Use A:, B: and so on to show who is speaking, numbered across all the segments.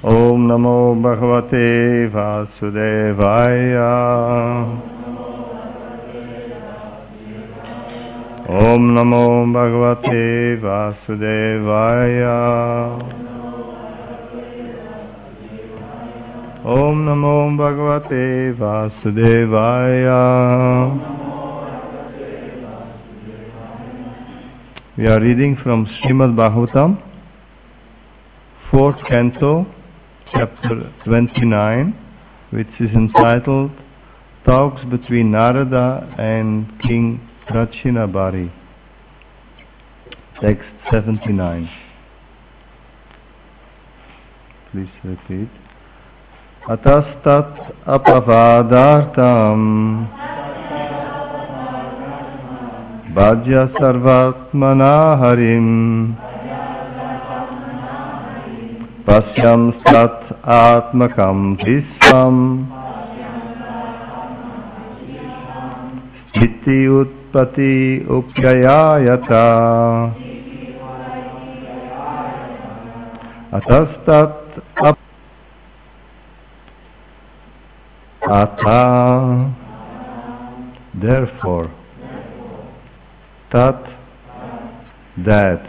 A: Om Namo Bhagavate Vasudevaya. Om Namo Bhagavate Vasudevaya. Om Namo Bhagavate Vasudevaya. We are reading from Srimad Bhagavatam, 4th Canto, Chapter 29, which is entitled Talks between Narada and King Prachinabhari. Text 79. Please repeat. Atastat apavadartam bhajya sarvatmana harim pasyam sat atmakam visvam sthiti utpati upyayayata atastat ata, therefore, tat, that,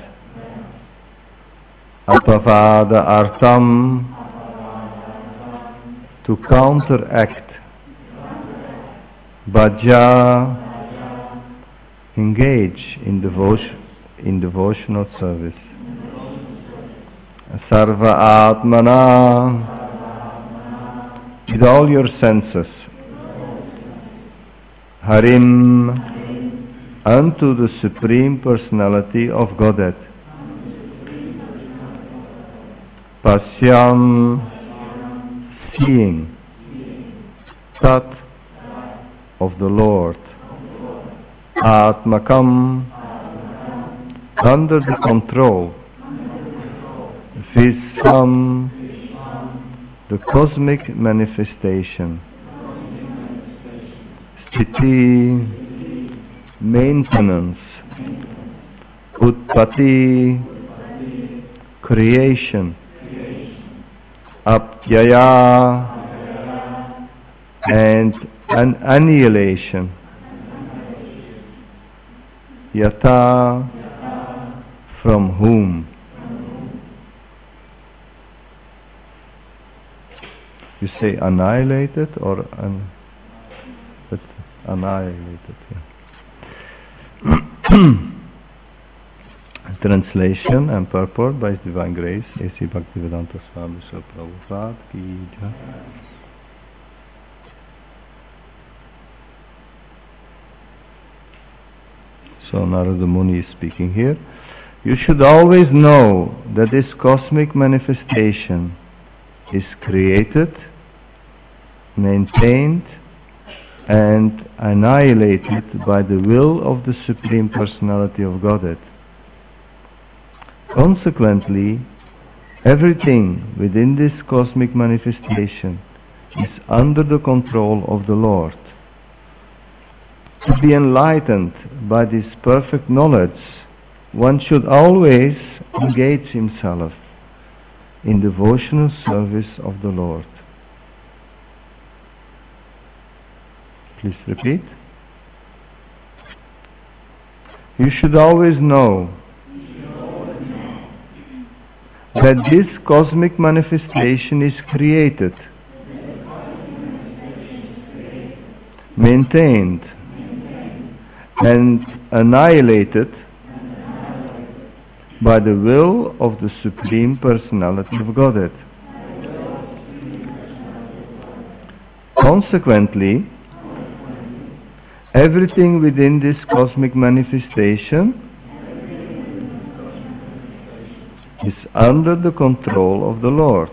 A: apavada artam, to counteract, bhaja, engage in devotional service, sarva atmana, with all your senses, harim, unto the Supreme Personality of Godhead, pasyam, seeing, tat, of the Lord, atmakam, under the control, visvam, the cosmic manifestation, sthiti, maintenance, utpati, creation, apyaya, and an annihilation, yata, from whom. You say annihilated or annihilated? Yeah. Translation and purport by His Divine Grace, A.C. Bhaktivedanta Swami Srila Prabhupada Ki Jai. So Narada Muni is speaking here. You should always know that this cosmic manifestation is created, maintained, and annihilated by the will of the Supreme Personality of Godhead. Consequently, everything within this cosmic manifestation is under the control of the Lord. To be enlightened by this perfect knowledge, one should always engage himself in devotional service of the Lord. Please repeat. You should always know that this cosmic manifestation is created, maintained, and annihilated by the will of the Supreme Personality of Godhead. Consequently, everything within this cosmic manifestation is under the control of the Lord.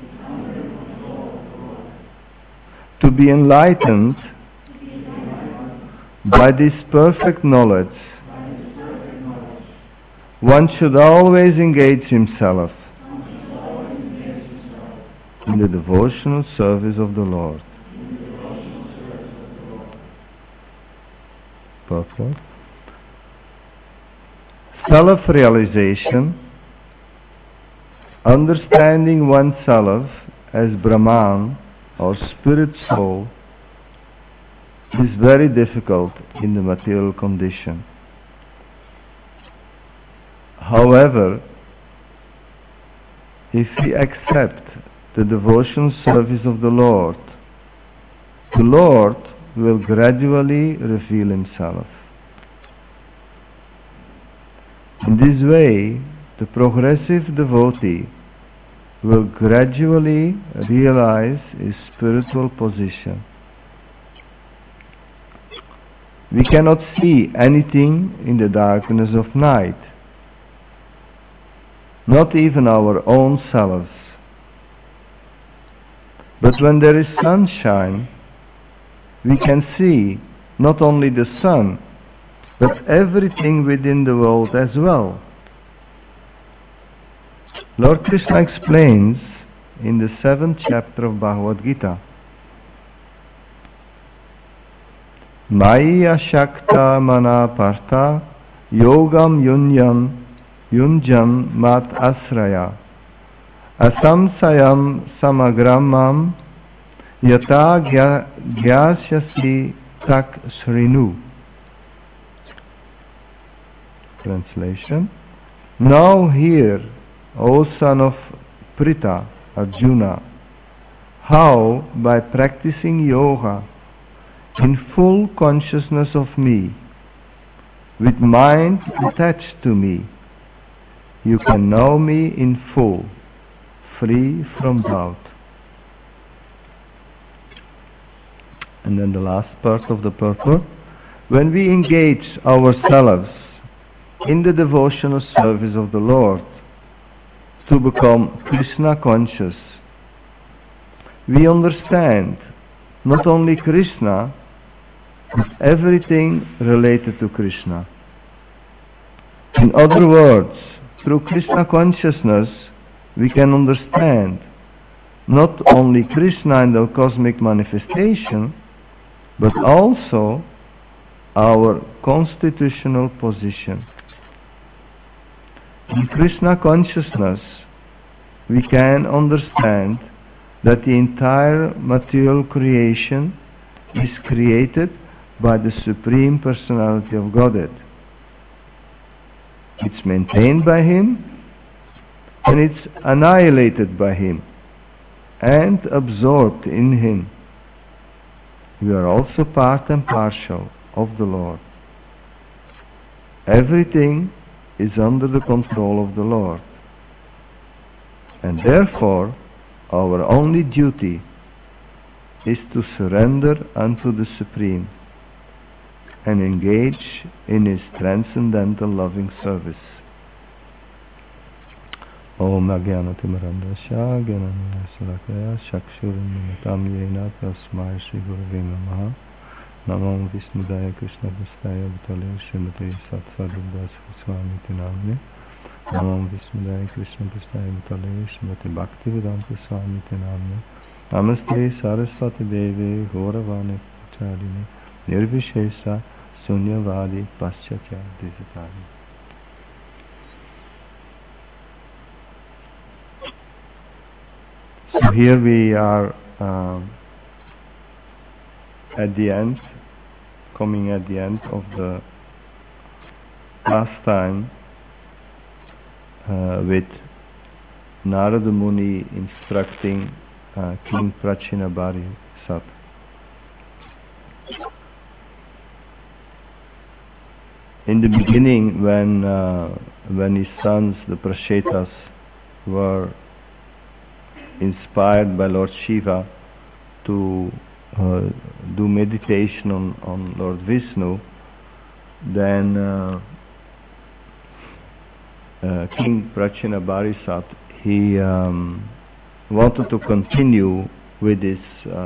A: To be enlightened by this perfect knowledge, one should always engage himself in the devotional service of the Lord. Purport. Self-realization understanding oneself as Brahman or spirit soul is very difficult in the material condition. However, if we accept the devotional service of the Lord will gradually reveal Himself. In this way, the progressive devotee will gradually realize his spiritual position. We cannot see anything in the darkness of night, not even our own selves. But when there is sunshine, we can see not only the sun, but everything within the world as well. Lord Krishna explains in the 7th chapter of Bhagavad Gita, Maya Shakta Mana Partha Yogam Yunjam Mat Asraya Asamsayam Samagramam Yata Gyashyasi Tak Shrinu. Translation: Now hear, O son of Pritha, Arjuna, how by practicing yoga in full consciousness of me, with mind attached to me, you can know me in full, free from doubt. And then the last part of the purport: when we engage ourselves in the devotional service of the Lord to become Krishna conscious, we understand not only Krishna, but everything related to Krishna. In other words, through Krishna consciousness, we can understand not only Krishna and the cosmic manifestation, but also our constitutional position. In Krishna consciousness, we can understand that the entire material creation is created by the Supreme Personality of Godhead. It's maintained by Him, and it's annihilated by Him, and absorbed in Him. We are also part and parcel of the Lord. Everything is under the control of the Lord, and therefore our only duty is to surrender unto the Supreme and engage in His transcendental loving service. Om Agyanatimarandasya Gyananaya Salakaya Chakshurimilitam Yena Tasmai Shri Gurave Namaha. Namo Vishnudaya Krishna Prasthaya Bhutale Srimate Satsvarupa Swami Tinamne. Namo Vishnudaya Krishna Prasthaya Bhutale Srimate Bhaktivedanta Swami Tinamne. Namaste Saraswati Devi Gauravani Pacharine Nirvishesa Sunyavadi Paschatya Dizatari. So here we are at the end, coming at the end of the last time with Narada Muni instructing King Prachinabarhisat. In the beginning, when his sons, the Prashetas, were inspired by Lord Shiva to do meditation on Lord Vishnu, then King Prachinabarhisat, he wanted to continue with this,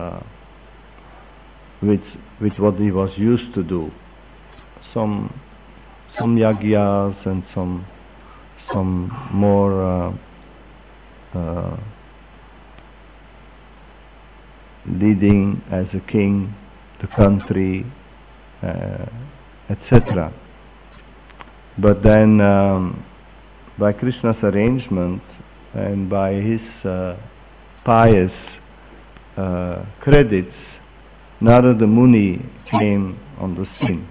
A: with what he was used to do, some yagyas and some more leading as a king the country, etc. But then by Krishna's arrangement, and by his pious credits, Narada Muni came on the scene,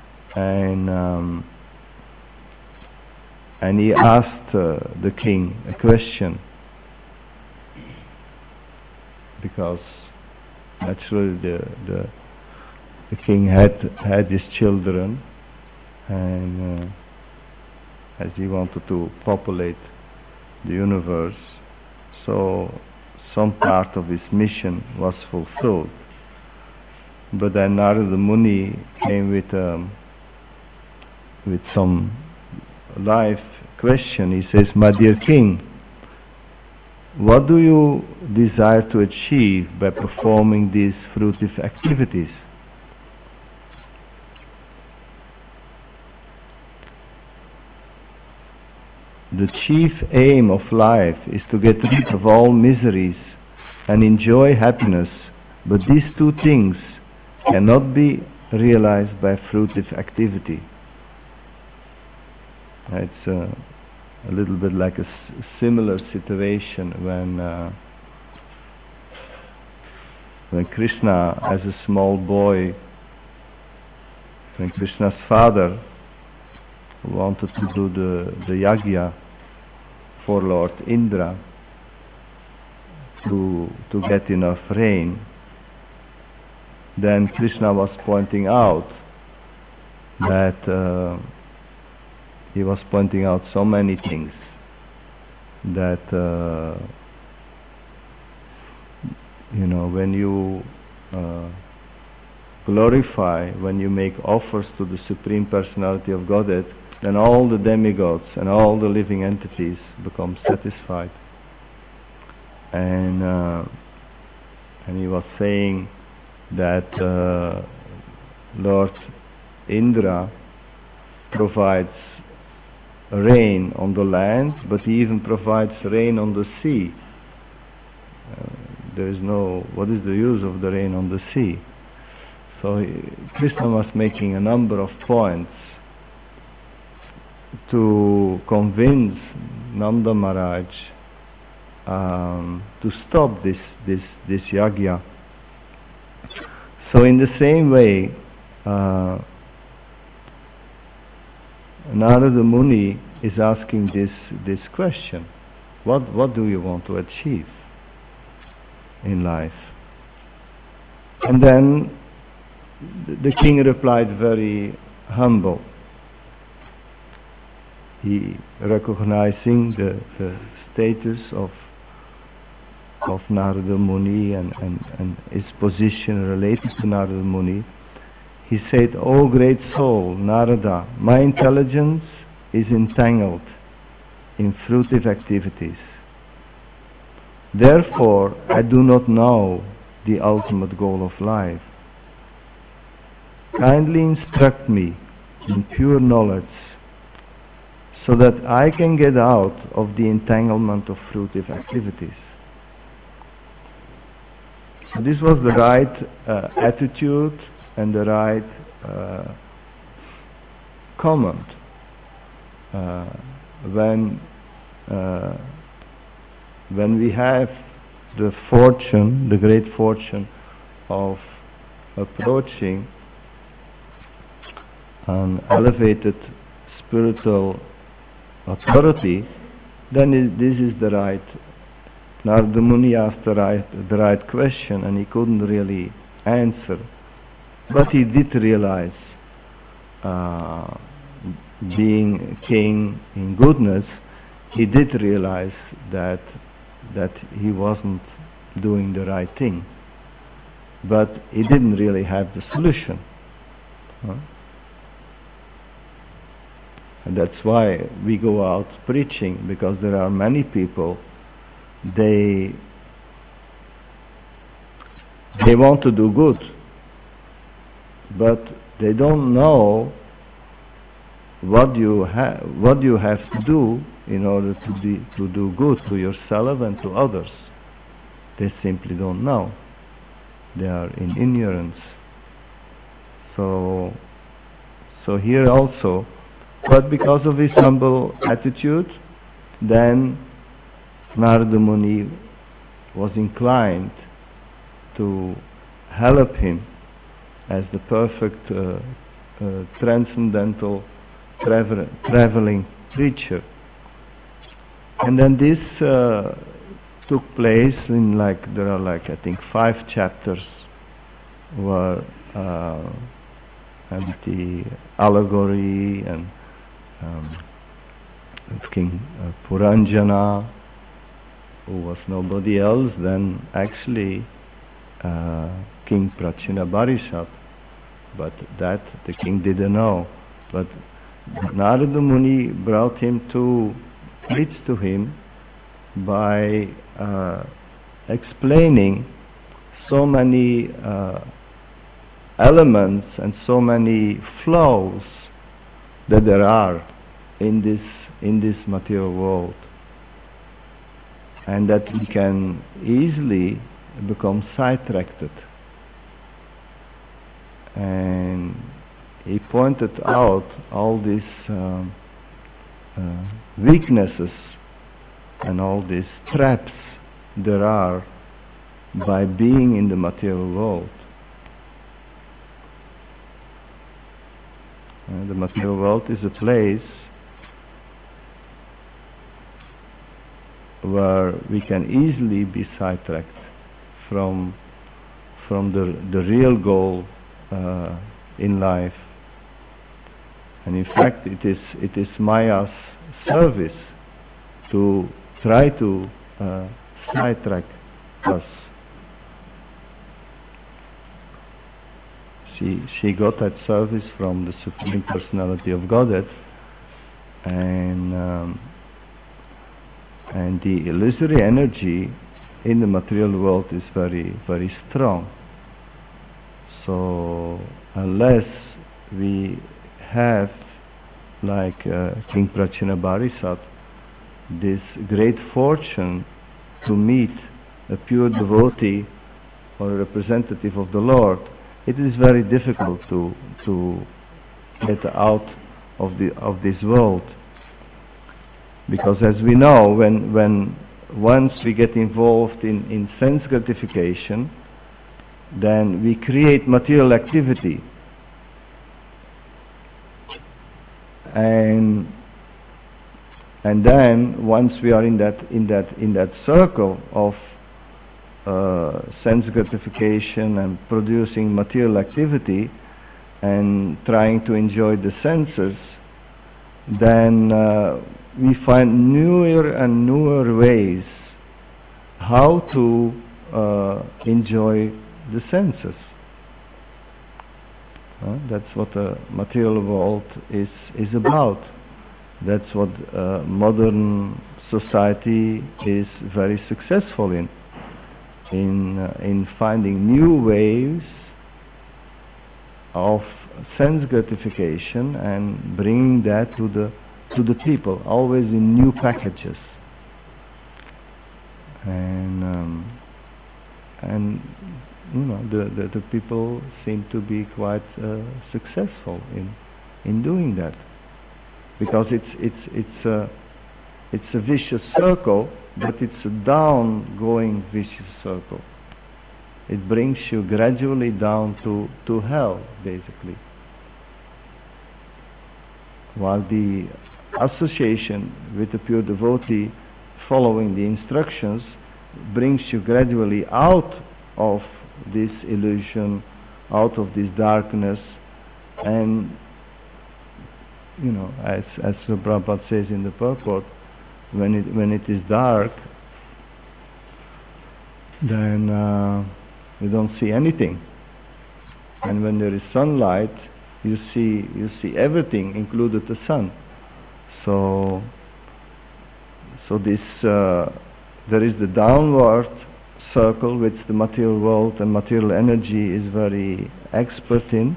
A: and he asked the king a question, because naturally the king had his children, and as he wanted to populate the universe, so some part of his mission was fulfilled. But then Narada Muni came with some live question. He says, "My dear king, what do you desire to achieve by performing these fruitive activities?" The chief aim of life is to get rid of all miseries and enjoy happiness, but these two things cannot be realized by fruitive activity. It's a little bit like a similar situation when Krishna, as a small boy, when Krishna's father wanted to do the yajna for Lord Indra to get enough rain, then Krishna was pointing out that he was pointing out so many things that when you glorify, when you make offers to the Supreme Personality of Godhead, then all the demigods and all the living entities become satisfied. And he was saying that Lord Indra provides rain on the land, but he even provides rain on the sea. What is the use of the rain on the sea? So Krishna was making a number of points to convince Nanda Maharaj to stop this yajna. So in the same way, Narada Muni is asking this question: what do you want to achieve in life? And then the king replied very humble. He, recognizing the status of Narada Muni and his position related to Narada Muni, he said, "O great soul, Narada, my intelligence is entangled in fruitive activities. Therefore, I do not know the ultimate goal of life. Kindly instruct me in pure knowledge so that I can get out of the entanglement of fruitive activities." So this was the right attitude and the right comment when we have the fortune, the great fortune of approaching an elevated spiritual authority, then this is the right. Narada Muni asked the right question, and he couldn't really answer. But he did realize, being king in goodness, he did realize that he wasn't doing the right thing. But he didn't really have the solution. And that's why we go out preaching, because there are many people, they want to do good, but they don't know what you have to do in order to do good to yourself and to others. They simply don't know. They are in ignorance. So here also, but because of his humble attitude, then Narada Muni was inclined to help him as the perfect transcendental traveling preacher. And then this took place in there are I think 5 chapters where and the allegory and King Puranjana, who was nobody else than actually King Prachinabarhishat, but that the king didn't know. But Narada Muni brought him to preach to him by explaining so many elements and so many flows that there are in this material world, and that we can easily become sidetracked. And he pointed out all these weaknesses and all these traps there are by being in the material world. The material world is a place where we can easily be sidetracked from the real goal in life. And in fact, it is Maya's service to try to sidetrack us. She got that service from the Supreme Personality of Godhead, and the illusory energy in the material world is very, very strong. So unless we have, like King Prachinabarhisat, this great fortune to meet a pure devotee or a representative of the Lord, it is very difficult to get out of this world. Because as we know, when once we get involved in sense gratification, then we create material activity, and then once we are in that circle of sense gratification and producing material activity and trying to enjoy the senses, then we find newer and newer ways how to enjoy the senses. That's what the material world is about. That's what modern society is very successful in finding new ways of sense gratification and bringing that to the people, always in new packages. And you know, the people seem to be quite successful in doing that, because it's a vicious circle, but it's a down-going vicious circle. It brings you gradually down to hell, basically. While the association with the pure devotee, following the instructions, brings you gradually out of this illusion, out of this darkness, and you know, as Prabhupada says in the purport, when it is dark, then you don't see anything, and when there is sunlight, you see everything, included the sun. So this there is the downward circle which the material world and material energy is very expert in,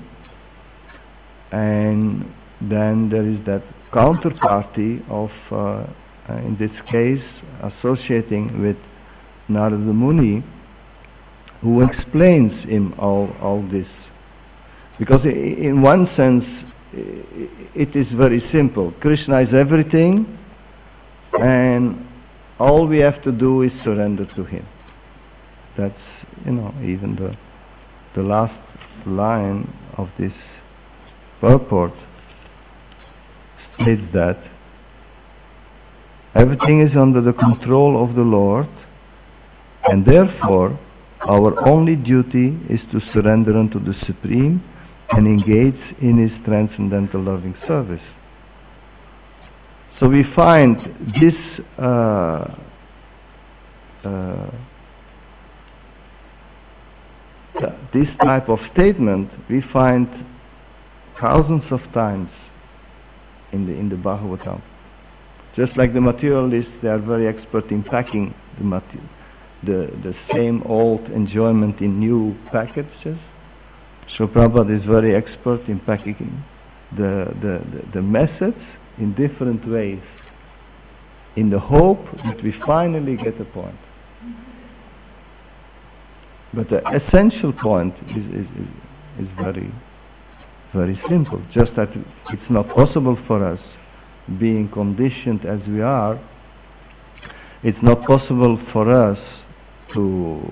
A: and then there is that counterparty of in this case associating with Narada Muni, who explains him all this. Because in one sense it is very simple. Krishna is everything, and all we have to do is surrender to Him. That's, even the last line of this purport states that everything is under the control of the Lord, and therefore our only duty is to surrender unto the Supreme and engage in His transcendental loving service. So we find this this type of statement we find thousands of times in the Bhagavatam. Just like the materialists, they are very expert in packing the same old enjoyment in new packages. So Prabhupada is very expert in packing the message in different ways, in the hope that we finally get a point. But the essential point is very, very simple. Just that it's not possible for us, being conditioned as we are, it's not possible for us to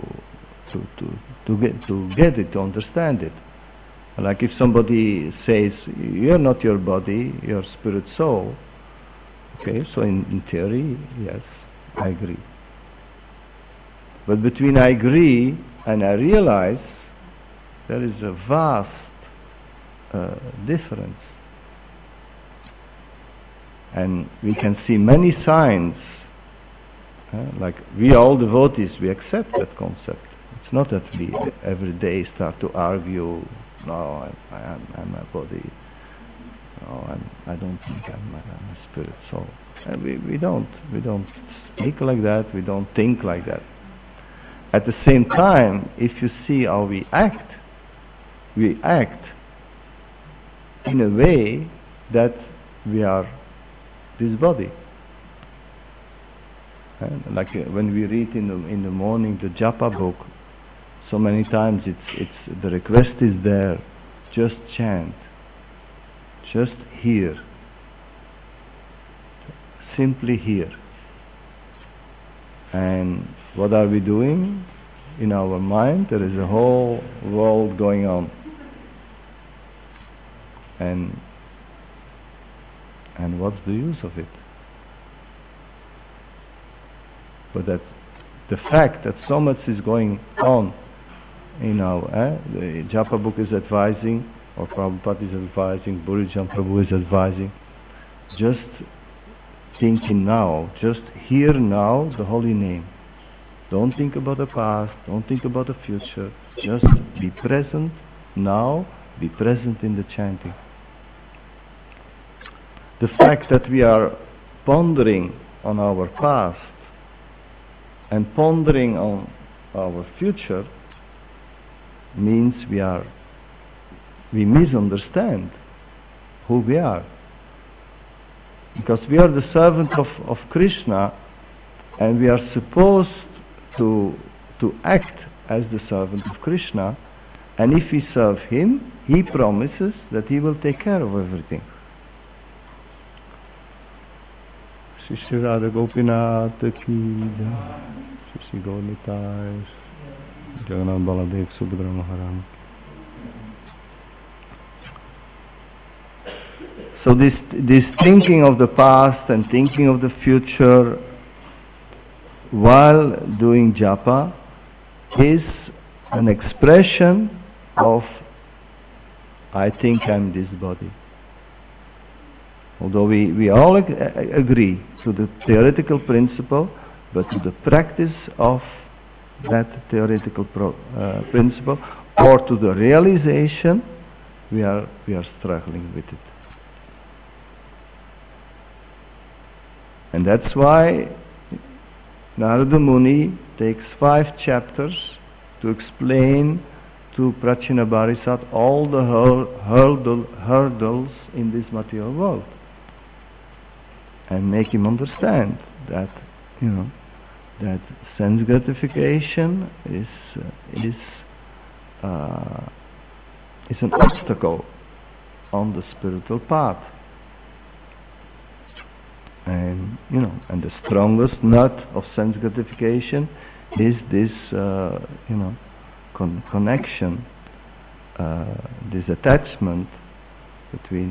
A: get it, to understand it. Like if somebody says, you're not your body, you're spirit soul. Okay, so in theory, yes, I agree. But between I agree and I realize, there is a vast difference. And we can see many signs, like we all devotees, we accept that concept. It's not that we every day start to argue, no, I'm a body, no, I don't think I'm a spirit soul. We don't speak like that, we don't think like that. At the same time, if you see how we act in a way that we are this body. And like when we read in the morning the Japa book, so many times it's the request is there, just chant, just hear, simply hear. And what are we doing? In our mind there is a whole world going on. And what's the use of it? But that the fact that so much is going on, the Japa book is advising, or Prabhupada is advising, Burijan Prabhu is advising, just thinking now, just hear now the holy name. Don't think about the past, don't think about the future, just be present now, be present in the chanting. The fact that we are pondering on our past and pondering on our future means we misunderstand who we are. Because we are the servant of Krishna, and we are supposed to act as the servant of Krishna, and if we serve Him, He promises that He will take care of everything. Shri Radha Gopinath ki jai, Shri Gaur Nitai, Jagannath Baladev Subhadra Maharani. So this thinking of the past and thinking of the future while doing japa is an expression of I think I'm this body. Although we all agree to the theoretical principle, but to the practice of that theoretical principle, or to the realization, we are struggling with it. And that's why Narada Muni takes 5 chapters to explain to Prachina Bharisat all the hurdles in this material world, and make him understand that that sense gratification is an obstacle on the spiritual path. And And and the strongest nut of sense gratification is this connection, this attachment between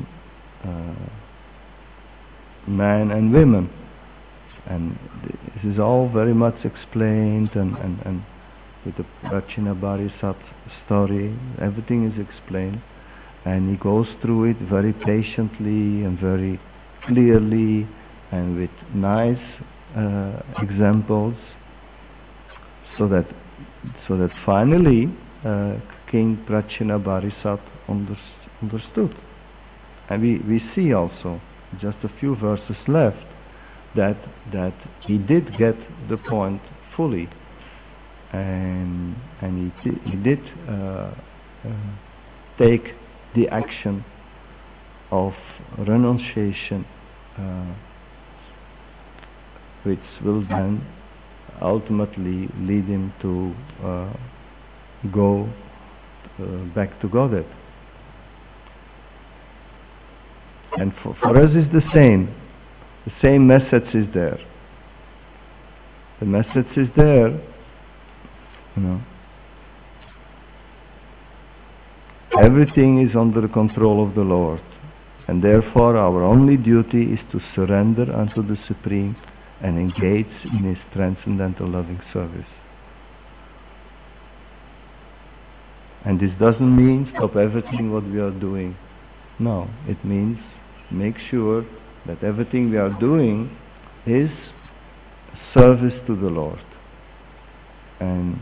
A: man and women. And this is all very much explained, and with the Prajnaparisat story, everything is explained, and he goes through it very patiently and very clearly and with nice examples, so that finally King Prajnaparisat understood. And we see also, just a few verses left, that he did get the point fully, and he did take the action of renunciation, which will then ultimately lead him to go back to Godhead. And for us is the same message is there. The message is there, everything is under the control of the Lord, and therefore our only duty is to surrender unto the Supreme and engage in His transcendental loving service. And this doesn't mean stop everything what we are doing. No, it means make sure that everything we are doing is service to the Lord. And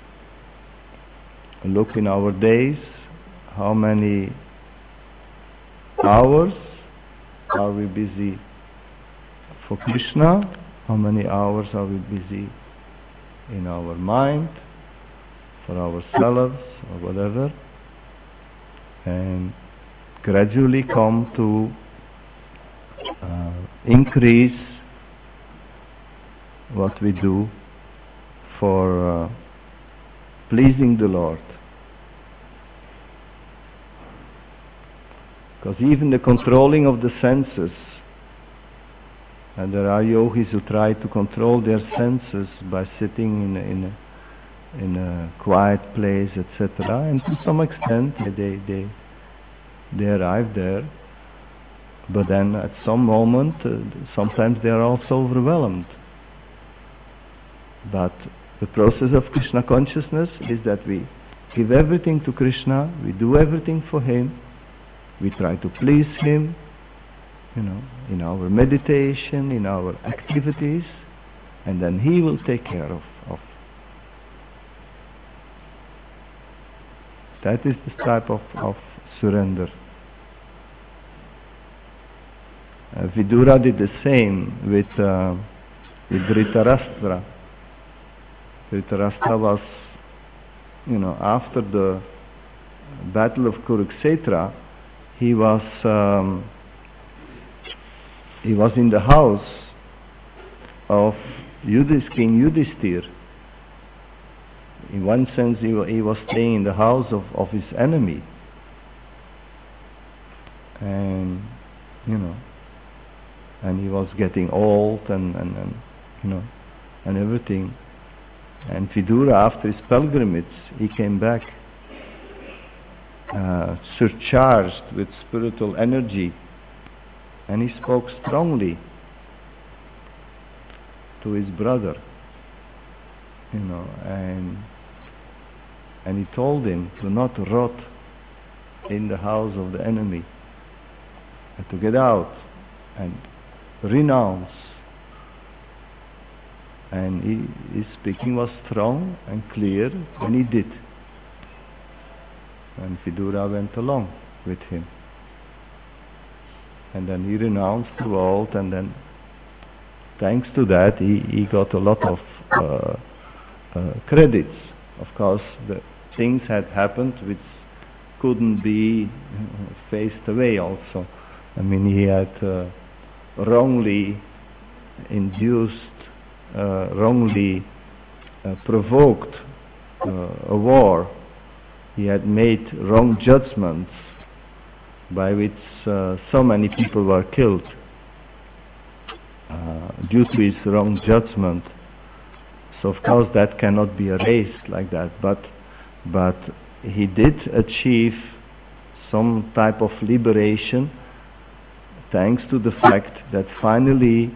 A: look in our days, how many hours are we busy for Krishna? How many hours are we busy in our mind, for ourselves or whatever? And gradually come to increase what we do for pleasing the Lord. Because even the controlling of the senses, and there are yogis who try to control their senses by sitting in a quiet place, etc. And to some extent they arrive there, but then at some moment, sometimes they are also overwhelmed. But the process of Krishna consciousness is that we give everything to Krishna, we do everything for Him, we try to please Him, in our meditation, in our activities, and then He will take care of. That is the type of surrender. Vidura did the same with Dhritarashtra. Dhritarashtra was, after the battle of Kurukshetra, he was in the house of King Yudhishthir. In one sense, he was staying in the house of his enemy, and and he was getting old and everything. And Vidura, after his pilgrimage, he came back surcharged with spiritual energy, and he spoke strongly to his brother, and he told him to not rot in the house of the enemy, and to get out and renounce. And his speaking was strong and clear, and he did. And Vidura went along with him. And then he renounced the world, and then thanks to that he got a lot of credits. Of course, the things had happened which couldn't be faced away also. I mean, he had wrongly induced, wrongly provoked a war. He had made wrong judgments by which so many people were killed. due to his wrong judgment. So of course that cannot be erased like that, but he did achieve some type of liberation thanks to the fact that finally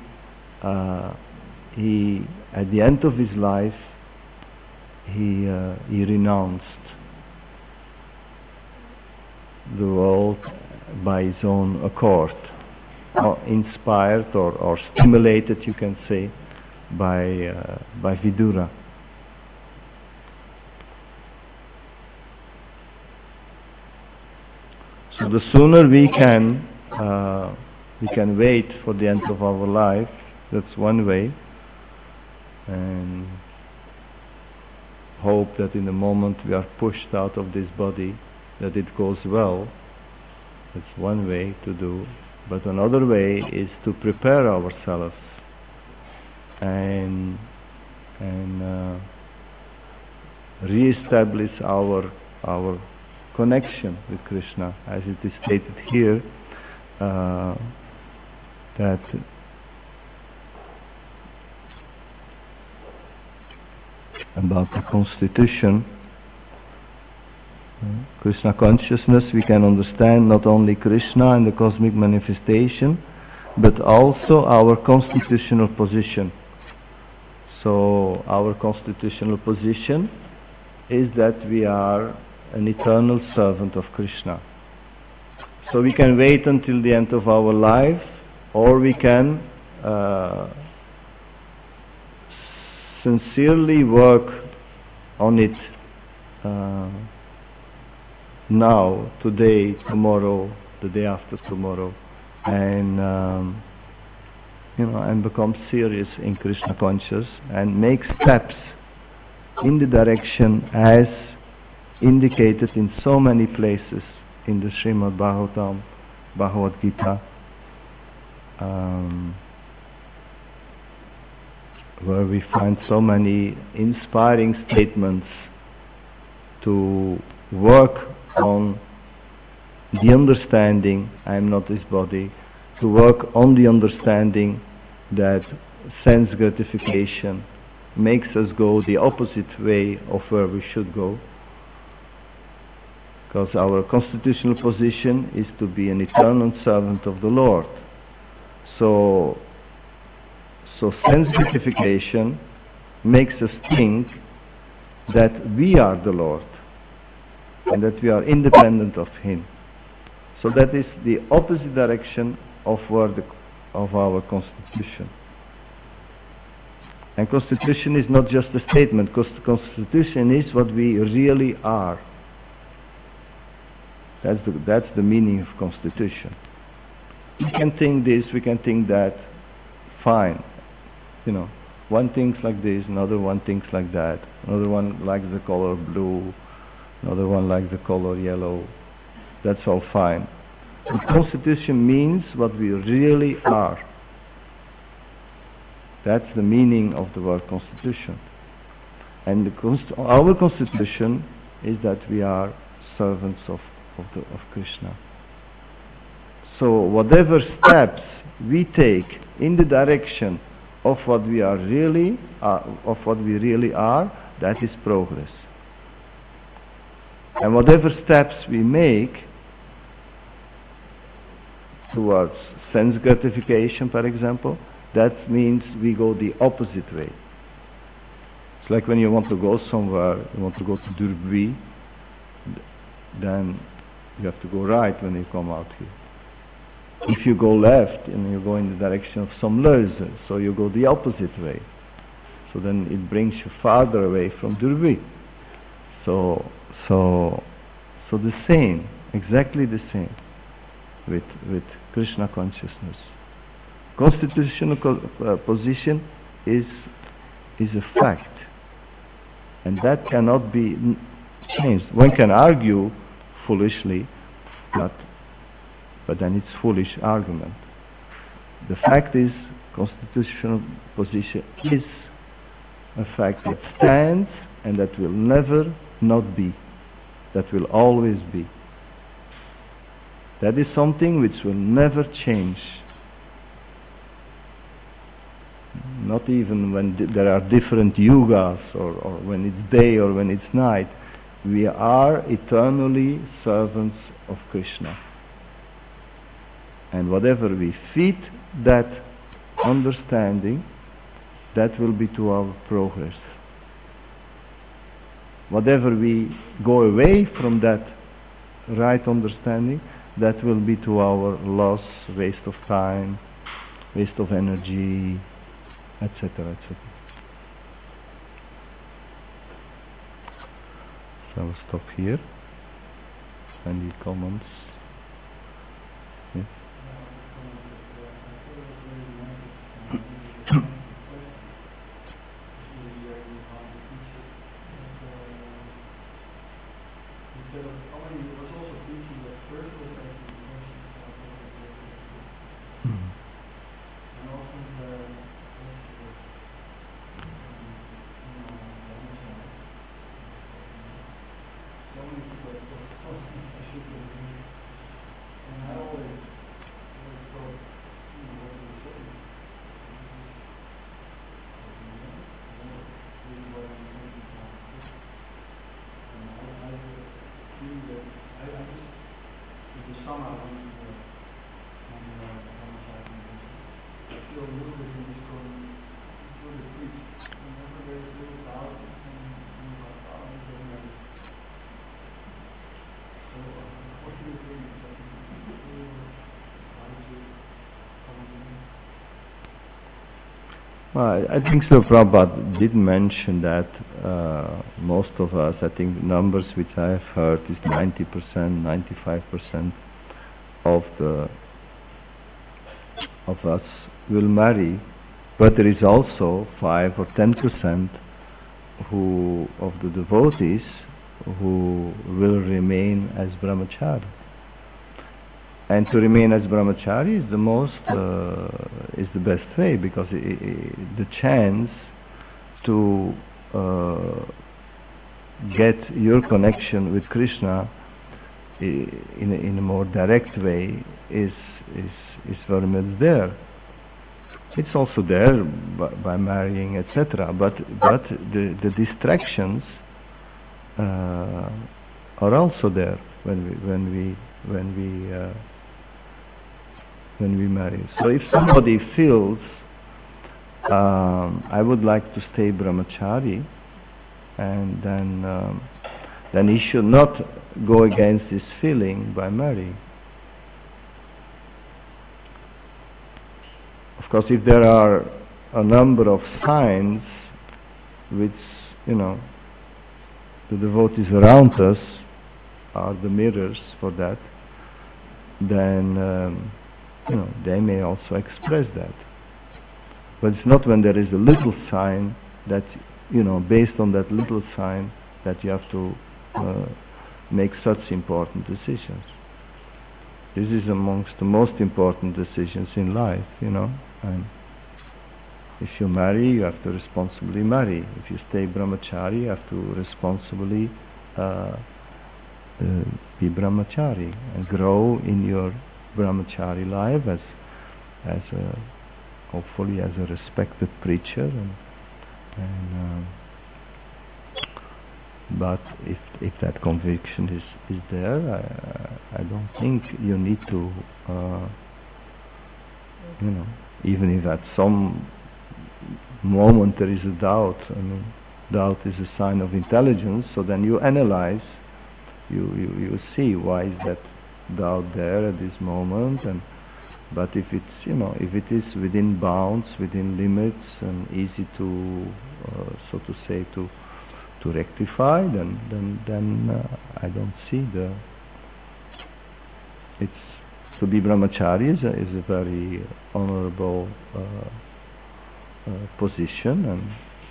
A: he, at the end of his life, he renounced the world by his own accord, or inspired or stimulated, you can say, by Vidura. So the sooner we can wait for the end of our life, that's one way, and hope that in the moment we are pushed out of this body, that it goes well. That's one way to do. But another way is to prepare ourselves and re-establish our connection with Krishna, as it is stated here, that about the constitution, Krishna consciousness, we can understand not only Krishna and the cosmic manifestation, but also our constitutional position. So our constitutional position is that we are an eternal servant of Krishna. So we can wait until the end of our life, or we can sincerely work on it now, today, tomorrow, the day after tomorrow, and and become serious in Krishna conscious and make steps in the direction as indicated in so many places in the Srimad Bhagavatam, Bhagavad Gita, where we find so many inspiring statements to work on the understanding I am not this body, to work on the understanding that sense gratification makes us go the opposite way of where we should go, because our constitutional position is to be an eternal servant of the Lord. So sense gratification makes us think that we are the Lord and that we are independent of Him. So that is the opposite direction of our constitution. And constitution is not just a statement, because constitution is what we really are. That's the meaning of constitution. We can think this, we can think that, fine. One thinks like this, another one thinks like that, another one likes the color blue, another one likes the color yellow. That's all fine. The constitution means what we really are. That's the meaning of the word constitution. And our constitution is that we are servants of Krishna. So whatever steps we take in the direction of what we are really are, that is progress. And whatever steps we make towards sense gratification, for example, that means we go the opposite way. It's like when you want to go somewhere, you want to go to Durbuy, then you have to go right when you come out here. If you go left and you go in the direction of Somleuze, so you go the opposite way. So then it brings you farther away from Durbuy. So the same, exactly the same with Krishna consciousness. Constitutional position is a fact, and that cannot be changed. One can argue foolishly, but then it's foolish argument. The fact is, constitutional position is a fact that stands and that will never not be. That will always be. That is something which will never change. not even when there are different yugas, or when it's day or when it's night. We are eternally servants of Krishna. And whatever we feed that understanding, that will be to our progress. Whatever we go away from that right understanding, that will be to our loss, waste of time, waste of energy, etc., etc. So I'll stop here. Any comments? Yes? Well, I think so. Prabhupada did mention that most of us, I think the numbers which I have heard is 90%, 95% of us will marry, but there is also 5 or 10% of the devotees who will remain as brahmachari. And to remain as brahmachari is the most, is the best way, because the chance to get your connection with Krishna in a more direct way is very much there. It's also there by marrying, etc. But the distractions are also there when we marry. So if somebody feels I would like to stay brahmachari, and then he should not go against his feeling by marrying. Of course, if there are a number of signs which, the devotees around us are the mirrors for that, then they may also express that. But it's not when there is a little sign that, based on that little sign, that you have to make such important decisions. This is amongst the most important decisions in life, and if you marry, you have to responsibly marry. If you stay brahmachari, you have to responsibly be brahmachari and grow in your brahmachari life as hopefully as a respected preacher, but if that conviction is there, I don't think you need to, even if at some moment there is a doubt. Doubt is a sign of intelligence. So then you analyze, you see why is that doubt there at this moment, but if it's if it is within bounds, within limits, and easy to so to say to rectify, then I don't see it's to be brahmachari is a very honorable position,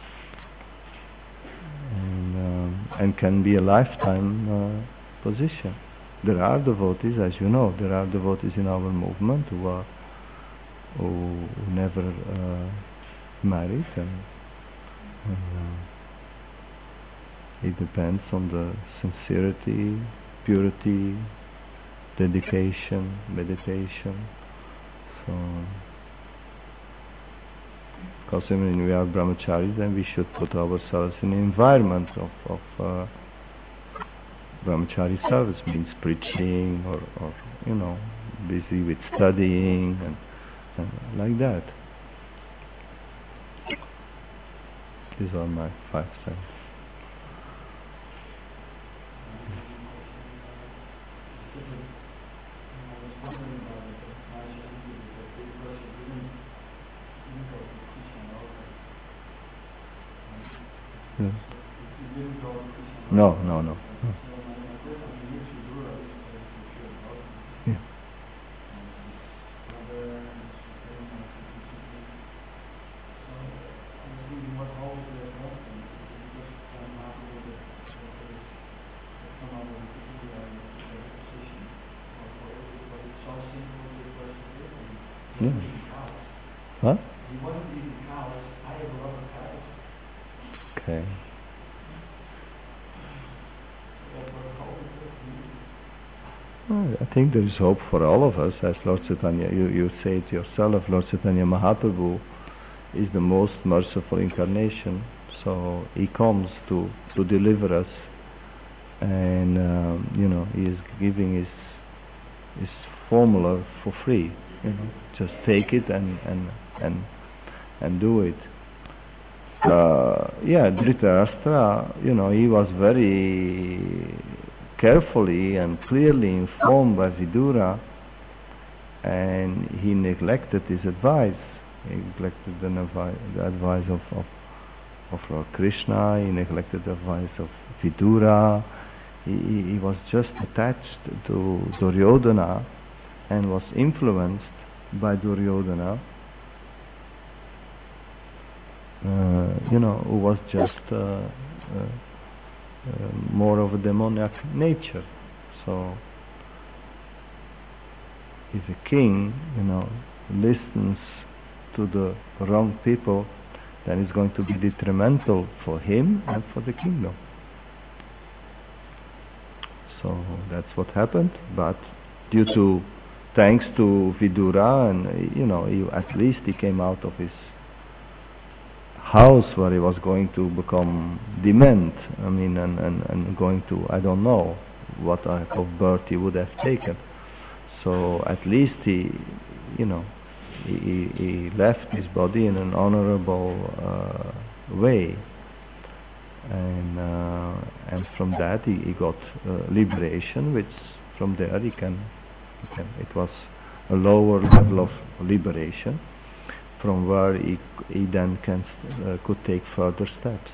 A: and can be a lifetime position. There are devotees, as you know, there are devotees in our movement who never married, and it depends on the sincerity, purity, dedication, meditation. So Because when we are brahmacharis, then we should put ourselves in an environment of brahmachari service, means preaching or busy with studying and like that. These are my 5 cents. Yeah. No. Yeah. Yeah. Huh? Okay. Well, I think there is hope for all of us, as Lord Chaitanya, you say it yourself, Lord Chaitanya Mahaprabhu is the most merciful incarnation, so he comes to deliver us, and he is giving his formula for free, just take it and do it. Dhritarashtra, he was very carefully and clearly informed by Vidura, and he neglected his advice. He neglected the advice of Lord Krishna, he neglected the advice of Vidura. He was just attached to Duryodhana and was influenced by Duryodhana, who was just more of a demoniac nature. So if a king, listens to the wrong people, then it's going to be detrimental for him and for the kingdom. So that's what happened, but thanks to Vidura, and at least he came out of his house where he was going to become dement, and going to, I don't know what type of birth he would have taken. So at least he left his body in an honorable way, and from that he got liberation, which from there it was a lower level of liberation, from where he then could take further steps.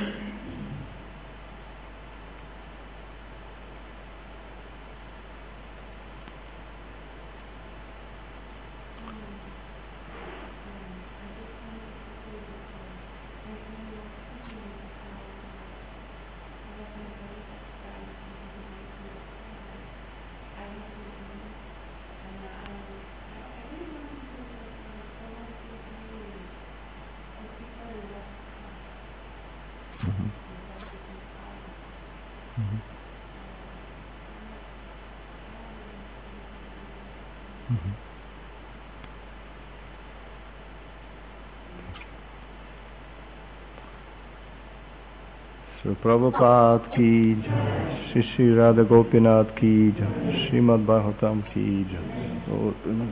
A: So Prabhupada ki jai, Shri Shri Radha Gopinath ki jai, Srimad Bhagavatam ki jai.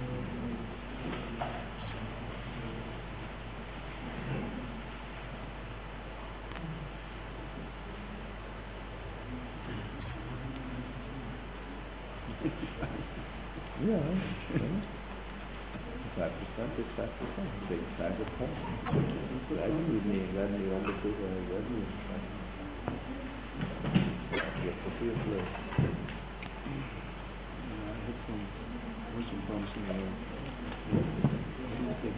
A: Yeah, 5% is 5%. They decide at home. I agree with me. When you understood what I read, you appropriate place. I had some problems in the